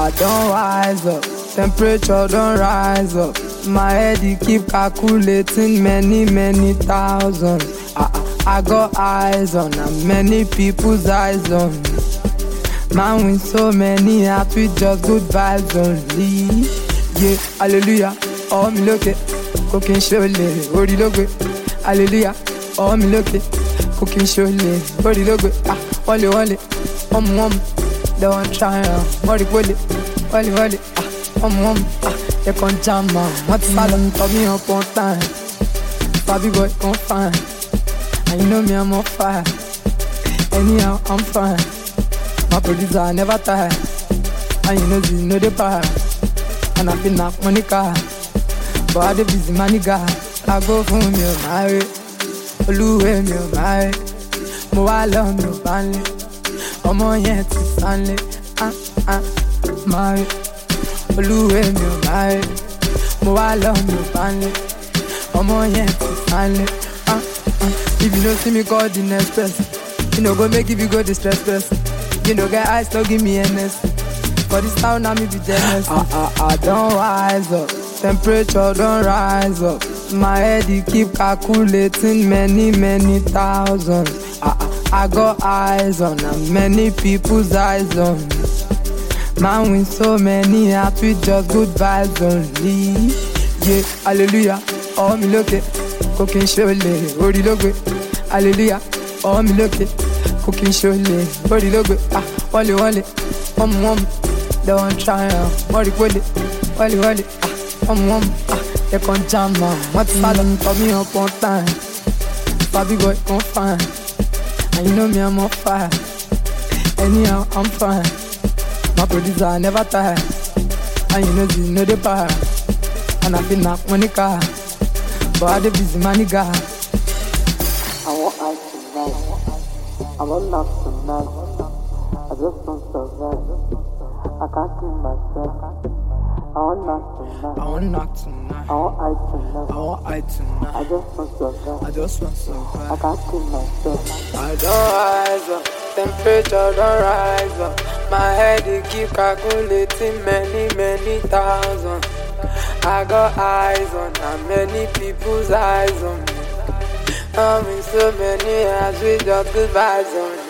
I don't rise up, temperature don't rise up. My head he keep calculating many thousands. I got eyes on and many people's eyes on me. Man with so many hearts with just good vibes only. Yeah, hallelujah, oh me look it, cooking surely, ori logo. Hallelujah, oh me look it, cooking surely, ori logo. Wally, they want try, wally, they can't jam, what's salon, tell me up on time. Fabi boy, can't find, and you know me, I'm on fire. Anyhow, I'm fine. My producer never tired, and you know the power. And I feel knock money car, but I the busy money guy. I go for me, my way, Oluwe me, my way. Mo wa love me, banle. Omo yen ti sanle, my way, Oluwe me, my way. Mo wa love me, banle. Omo yen ti sanle, If you don't see me, call the next person. You know go make if you go distress person. You know get eyes, don't give me NS. For this town, now me be jealous. I don't rise up, temperature don't rise up. My head he keep calculating many thousands. I got eyes on and many people's eyes on me. Man with so many hearts with just good vibes only. Yeah, hallelujah, oh me look it, cooking surely, ori logo. Hallelujah, oh me look it, cooking surely, ori logo. Wally, they want try, wally, they can't jam, what's salon, tell me up on time. Fabi boy, can't find, and you know me, I'm on fire. Anyhow, I'm fine. My producer never tired, and you know the power. And I feel knock money car, but I the busy money guy. I want ice tonight, I want knock tonight. I just want survive, I can't kill myself. I want knock tonight, I want knock tonight, I want ice tonight, I want ice tonight. I just want survive, I just want survive. I can't kill myself. I don't rise up, temperature don't rise up. My head he keep calculating many thousands. I got eyes on and many people's eyes on me. I'm in so many eyes with just good vibes on me.